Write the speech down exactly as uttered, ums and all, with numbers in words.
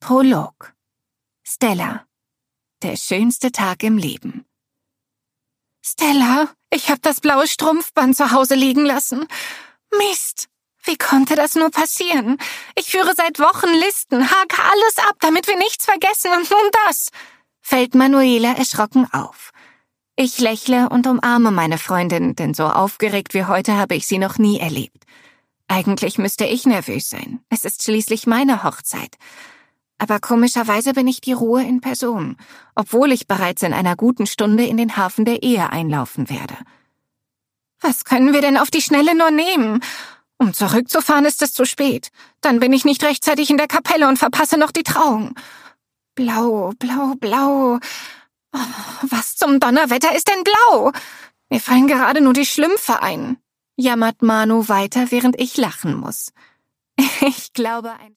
Prolog. Stella. Der schönste Tag im Leben. Stella, ich hab das blaue Strumpfband zu Hause liegen lassen. Mist, wie konnte das nur passieren? Ich führe seit Wochen Listen, hake alles ab, damit wir nichts vergessen und nun das. Fällt Manuela erschrocken auf. Ich lächle und umarme meine Freundin, denn so aufgeregt wie heute habe ich sie noch nie erlebt. Eigentlich müsste ich nervös sein. Es ist schließlich meine Hochzeit. Aber komischerweise bin ich die Ruhe in Person, obwohl ich bereits in einer guten Stunde in den Hafen der Ehe einlaufen werde. Was können wir denn auf die Schnelle nur nehmen? Um zurückzufahren ist es zu spät. Dann bin ich nicht rechtzeitig in der Kapelle und verpasse noch die Trauung. Blau, blau, blau. Oh, was zum Donnerwetter ist denn blau? Mir fallen gerade nur die Schlümpfe ein, jammert Manu weiter, während ich lachen muss. Ich glaube, ein